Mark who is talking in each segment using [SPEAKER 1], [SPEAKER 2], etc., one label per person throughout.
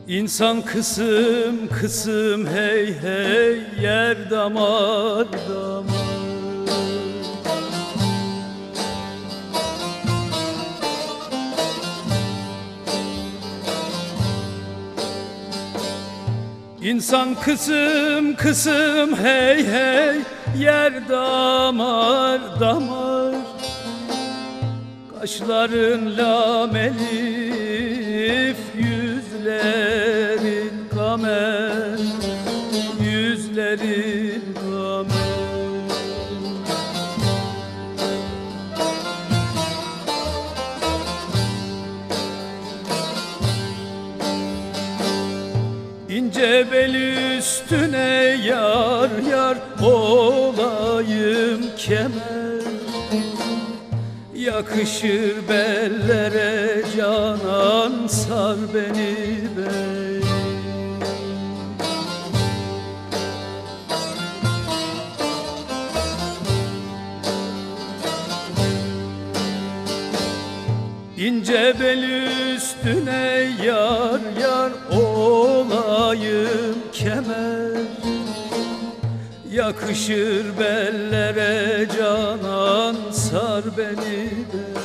[SPEAKER 1] İnsan kısım kısım hey hey yer damar damar. İnsan kısım kısım hey hey yer damar damar. Kaşların lamelif, yüzlerin kamer, yüzlerin kamer. İnce bel üstüne yar yar olayım kemer. Yakışır bellere canan, sar beni bey. İnce bel üstüne yar yar olayım kemer. Yakışır bellere canan, sar beni bey.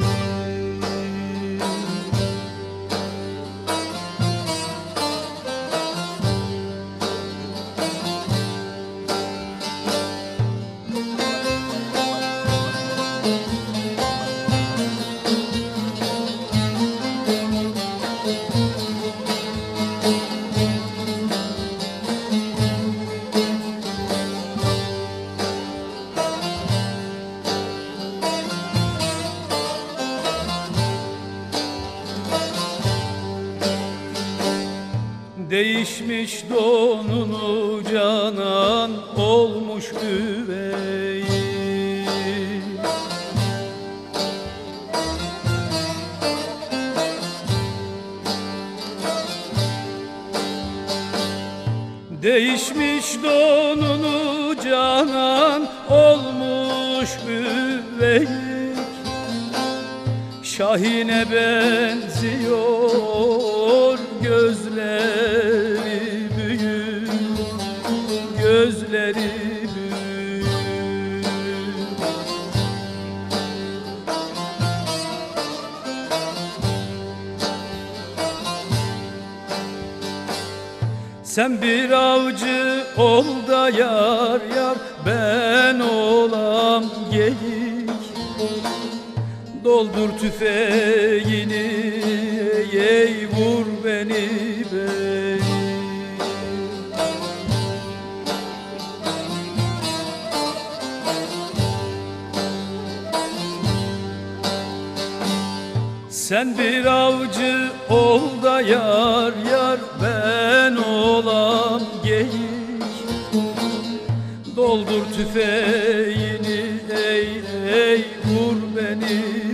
[SPEAKER 1] Değişmiş donunu canan, olmuş üvey. Değişmiş donunu canan, olmuş üvey. Şahine benziyor gözleri büyük, gözleri büyük. Sen bir avcı ol da yar yar, ben olam geyik. Doldur tüfeğini, ey vur beni bey. Sen bir avcı ol da yar yar, ben olam geyik. Doldur tüfeğini, ey ey vur beni.